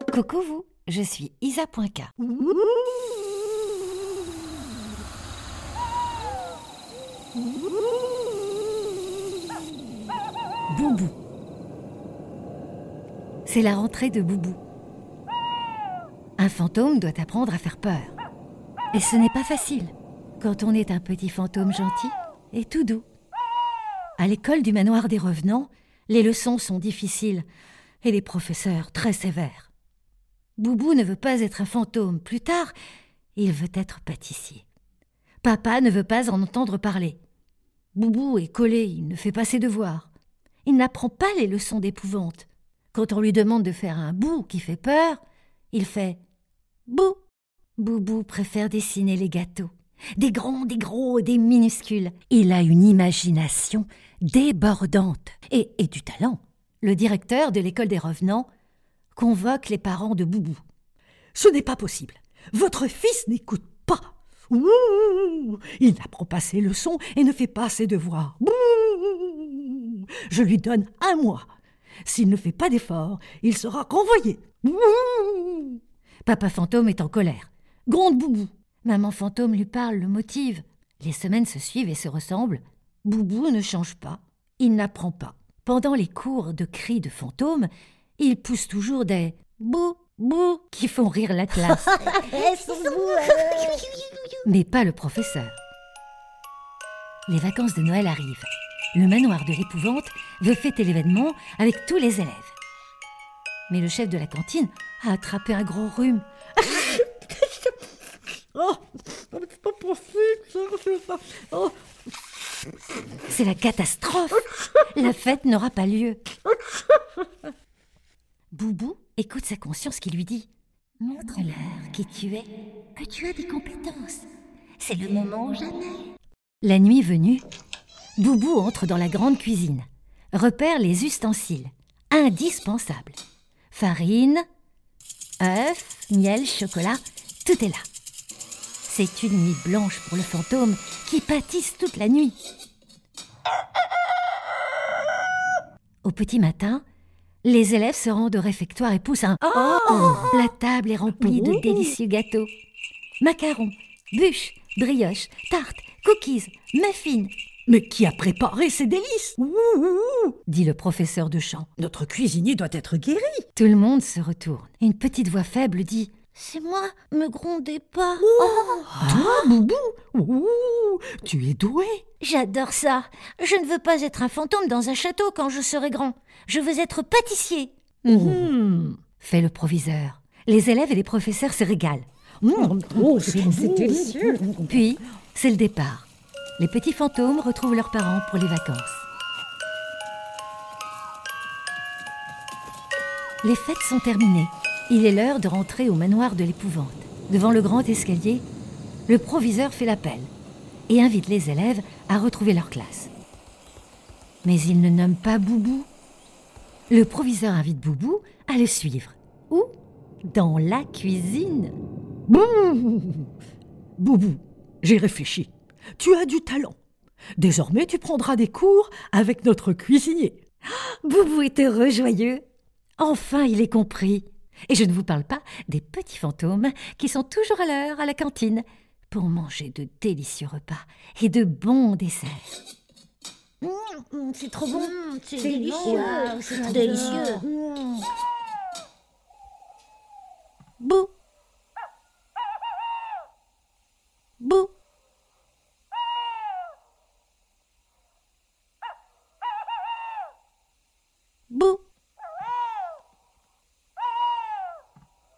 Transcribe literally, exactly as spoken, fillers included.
Coucou vous, je suis Isa point K. Boubou. C'est la rentrée de Boubou. Un fantôme doit apprendre à faire peur. Et ce n'est pas facile quand on est un petit fantôme gentil et tout doux. À l'école du manoir des revenants, les leçons sont difficiles et les professeurs très sévères. Boubou ne veut pas être un fantôme. Plus tard, il veut être pâtissier. Papa ne veut pas en entendre parler. Boubou est collé, il ne fait pas ses devoirs. Il n'apprend pas les leçons d'épouvante. Quand on lui demande de faire un bou qui fait peur, il fait bou. Boubou préfère dessiner les gâteaux. Des grands, des gros, des minuscules. Il a une imagination débordante et, et du talent. Le directeur de l'école des revenants convoque les parents de Boubou. « Ce n'est pas possible. Votre fils n'écoute pas. Ouh, il n'apprend pas ses leçons et ne fait pas ses devoirs. Ouh, je lui donne un mois. S'il ne fait pas d'efforts, il sera renvoyé. Ouh. » Papa fantôme est en colère. Gronde Boubou. Maman fantôme lui parle, le motive. Les semaines se suivent et se ressemblent. Boubou ne change pas. Il n'apprend pas. Pendant les cours de cris de fantôme, il pousse toujours des bou, bou qui font rire la classe. Mais pas le professeur. Les vacances de Noël arrivent. Le manoir de l'épouvante veut fêter l'événement avec tous les élèves. Mais le chef de la cantine a attrapé un gros rhume. Oh, c'est pas possible, ça, c'est pas... Oh. C'est la catastrophe. La fête n'aura pas lieu. Boubou écoute sa conscience qui lui dit « Montre-leur qui tu es, que tu as des compétences. C'est le moment ou jamais. » La nuit venue, Boubou entre dans la grande cuisine, repère les ustensiles, indispensables. Farine, œufs, miel, chocolat, tout est là. C'est une nuit blanche pour le fantôme qui pâtisse toute la nuit. Au petit matin, les élèves se rendent au réfectoire et poussent un « Oh !» La table est remplie de délicieux gâteaux. Macarons, bûches, brioches, tartes, cookies, muffins. « Mais qui a préparé ces délices ?» dit le professeur de chant. « Notre cuisinier doit être guéri. » Tout le monde se retourne. Une petite voix faible dit « C'est moi, me grondez pas. Oh, toi, Boubou, ouh, tu es doué. » J'adore ça. Je ne veux pas être un fantôme dans un château quand je serai grand. Je veux être pâtissier. Mmh. Fait le proviseur. Les élèves et les professeurs se régalent. Mmh. Oh, c'est délicieux. Puis, c'est le départ. Les petits fantômes retrouvent leurs parents pour les vacances. Les fêtes sont terminées. Il est l'heure de rentrer au manoir de l'épouvante. Devant le grand escalier, le proviseur fait l'appel et invite les élèves à retrouver leur classe. Mais il ne nomme pas Boubou. Le proviseur invite Boubou à le suivre. Où ? Dans la cuisine. Boubou, Boubou, j'ai réfléchi. Tu as du talent. Désormais, tu prendras des cours avec notre cuisinier. Boubou est heureux, joyeux. Enfin, il est compris. Et je ne vous parle pas des petits fantômes qui sont toujours à l'heure à la cantine pour manger de délicieux repas et de bons desserts. Mmh, c'est trop bon, mmh, c'est, c'est délicieux, c'est c'est délicieux. Mmh. Bou, bou. Bou.